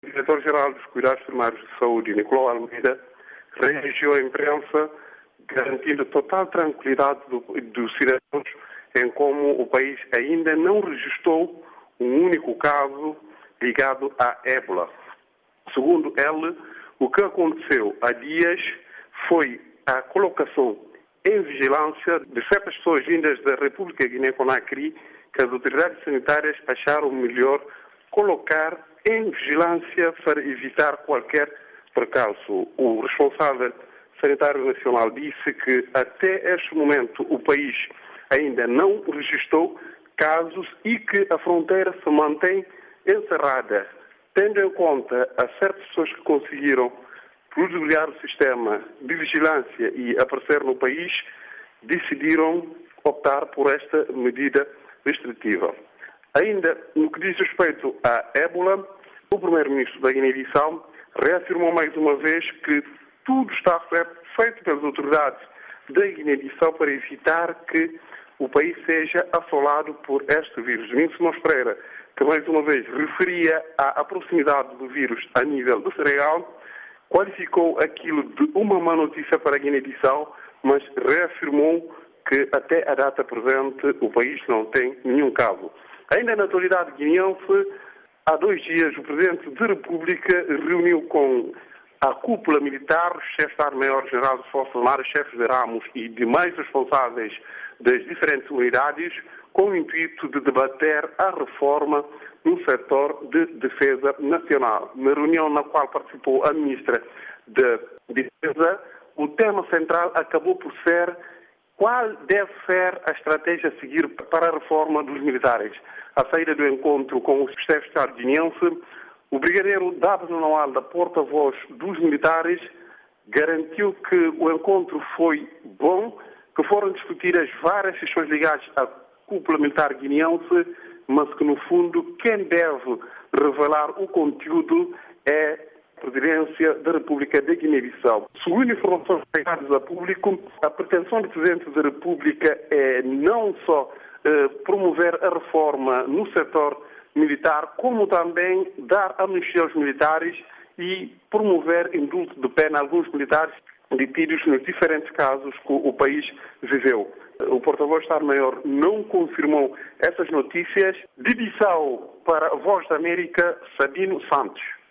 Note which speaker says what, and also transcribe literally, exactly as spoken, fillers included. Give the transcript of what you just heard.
Speaker 1: O diretor-geral dos Cuidados Primários de Saúde, Nicolau Almeida, reagiu à imprensa garantindo total tranquilidade do, dos cidadãos em como o país ainda não registrou um único caso ligado à ébola. Segundo ele, o que aconteceu há dias foi a colocação em vigilância de certas pessoas vindas da República Guiné-Conakry que as autoridades sanitárias acharam melhor colocar em vigilância para evitar qualquer percalço. O responsável sanitário nacional disse que até este momento o país ainda não registrou casos e que a fronteira se mantém encerrada, tendo em conta a certas pessoas que conseguiram ludibriar o sistema de vigilância e aparecer no país, decidiram optar por esta medida restritiva. Ainda no que diz respeito à ébola, o primeiro-ministro da Guiné-Bissau reafirmou mais uma vez que tudo está feito pelas autoridades da Guiné-Bissau para evitar que o país seja assolado por este vírus. Domingos Simões Pereira, que mais uma vez referia à proximidade do vírus a nível do Senegal, qualificou aquilo de uma má notícia para a Guiné-Bissau, mas reafirmou que até a data presente o país não tem nenhum caso. Ainda na atualidade guineense, há dois dias o Presidente da República reuniu com a cúpula militar, o chefe de Estado-Maior-General das Forças Armadas, chefes de ramos e demais responsáveis das diferentes unidades, com o intuito de debater a reforma no setor de defesa nacional. Na reunião na qual participou a Ministra da Defesa, o tema central acabou por ser qual deve ser a estratégia a seguir para a reforma dos militares. À saída do encontro com o chefe de Estado guineense, o brigadeiro Dábano Noalda, porta-voz dos militares, garantiu que o encontro foi bom, que foram discutidas várias questões ligadas à cúpula militar guineense, mas que, no fundo, quem deve revelar o conteúdo é a Presidência da República da Guiné-Bissau. Segundo informações chegadas a público, a pretensão do Presidente da República é não só eh, promover a reforma no setor militar, como também dar amnistia aos militares e promover indulto de pena a alguns militares detidos nos diferentes casos que o país viveu. O porta-voz do Estado-Maior não confirmou essas notícias. De Bissau para a Voz da América, Sabino Santos.